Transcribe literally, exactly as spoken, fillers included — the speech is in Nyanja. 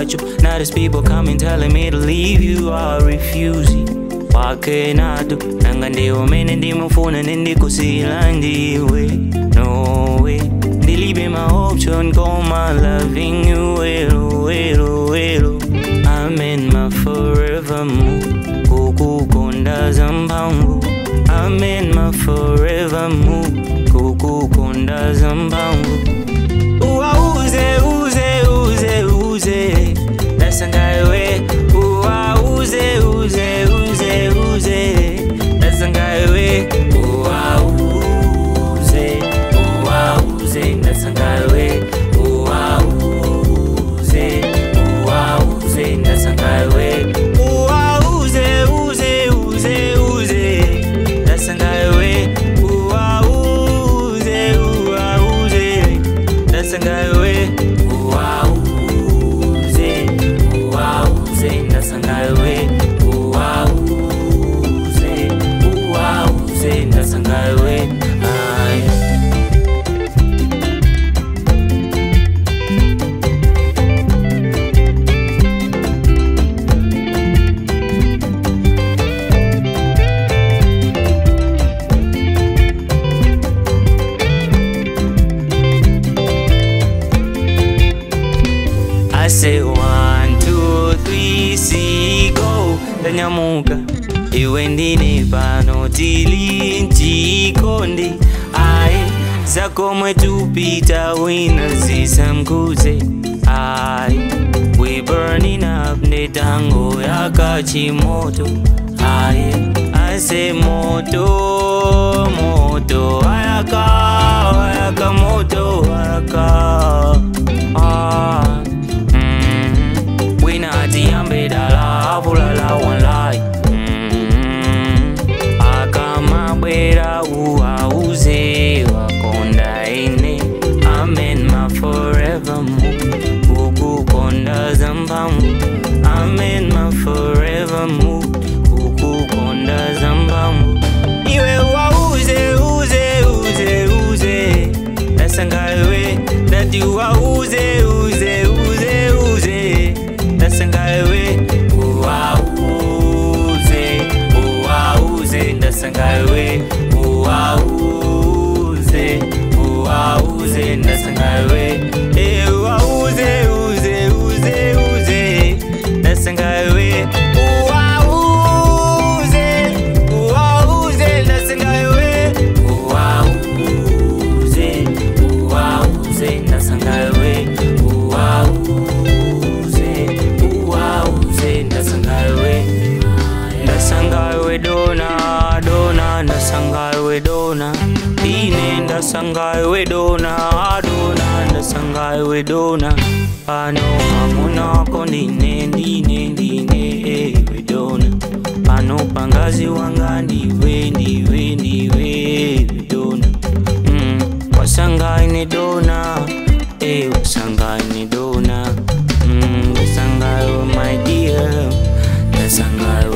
without you. Now there's people coming telling me to leave you, I refuse it. What can I do? Nanga ndiwo mene ndimufuna nendikusila ndiwe. No way, ndilibe my option, call my loving you. Welo, welo, welo, I'm in my forever mood. Kukukonda zampangu, I'm in my forever mood. Kukukonda zampangu. Uwa uze, uze, uze, uze, that's a way. Uwa uze, uze, uze, uze, that's a way. Uwa uze, uwa uze, that's a way. Uwa uze, uwa uze, that's a way. Uwa uze, uze, uze, uze, that's a way. Uwa uze, uwa uze, that's a way. Uwa uze, uwa uze, that's a way. Uwa uze, uwa uze, that's a way. I say one, two, three, see, go. Danyamuka, iwe ndine pano tili nchikondi. Aye, zako mwetu pita wina zisamkuze. Aye, we burning up ne tango ya kachimoto. Aye, I say moto, moto, ayaka, ayaka moto, ayaka. Ah. Ati dala fulala walai. Akama bera uwa uze wakonda ine. I'm in my forever mood. Kukukonda zampangu, I'm in my forever mood. Kukukonda zampangu. Iwe uwa uze, uze, uze, uze, that's a way. That you are uze, uze, uze, uze, that's a way. Uwa uze, uwa uze, that's a way. Uwa uze, uwa uze, that's a way. Eh, uwa uze, uze, uze, uze, that's a way. Uwa uze, uwa uze, that's a way. Uwa uze, uwa uze, that's a way. Uwa Ndasangai dona, dona, ndasangai dona. Dine ndasangai dona, dona, ndasangai dona. Pano mamuna kondine, dine, dine, we dona. Pano pangazi wanga ndiwe, ndiwe, ndiwe, we dona. Mm, wasangai ni dona, eh, wasangai ni dona. Mm, wasangai my dear, ndasangai